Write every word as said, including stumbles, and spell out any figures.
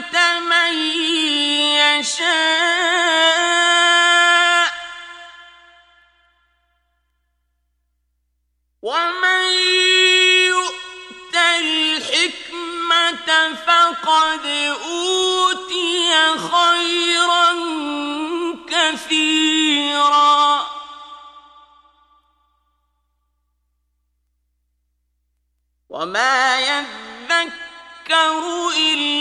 من يشاء ومن يؤت الحكمة فقد أوتي خيرا كثيرا وما يذكر إلا